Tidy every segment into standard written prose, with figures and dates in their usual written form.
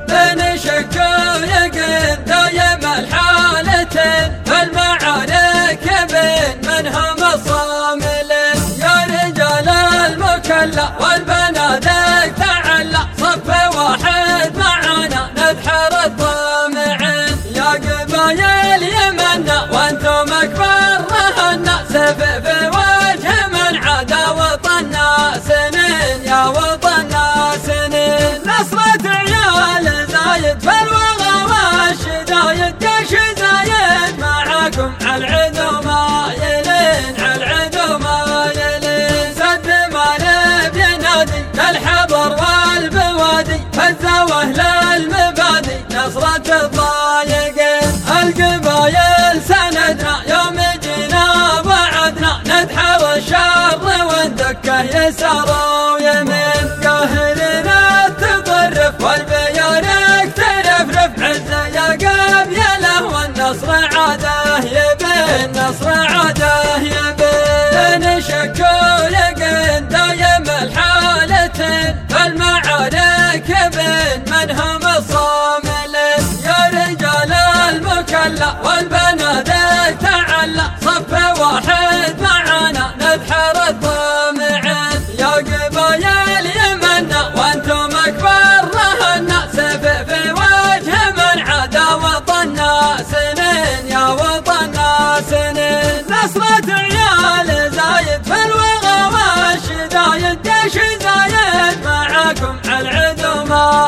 بين شك ويقين دايم الحالتين فالمعارك بين من هم الصاملين يا رجال المكلا والبنادق تعلى صف واحد معنا نذحر الطامعين يا قبايل يمنا وانتم اكبر رهنا سيف في وجه من عدا وطننا سنين يا وطننا سنين نصرة عيال زايد فالوغى والشدايد جيش زايد معاكم عالعدو مايلين عالعدو مايلين سد مالب ينادي للحضر والبوادي فزوا اهل المبادي نصرة الضايقين القبايل سندنا يوم جينا وعدنا ندحر الشر وندكه يسار ويمين قاهرنا تطرف والبيارق ترفرف عزه يا قبيله والنصر عاده يبين نصر عاده يبين بين شك ويقين دايم الحالتين فالمعارك بين من هم الصاملين يا رجال المكلا والبنادق تعلى صف واحد معنا نذحر الطامعين يا قبايل يمنا وانتم اكبر رهنا سيف في وجه من عدا وطننا سنين يا وطننا سنين نصرة عيال زايد في الوغى والشدايد جيش زايد معاكم عالعدو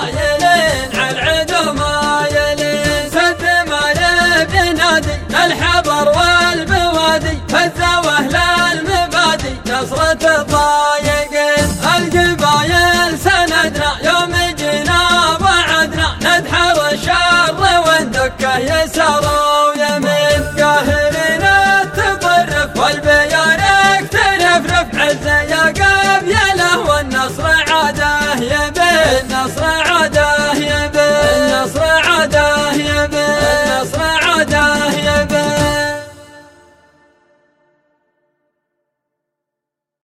مايلين عالعدو مايلين سد مالب ينادي للحضر والبوادي فزوا اهل المبادي نصرة الضايقين القبايل سندنا يوم جينا وعدنا ندحر الشر وندكه يسار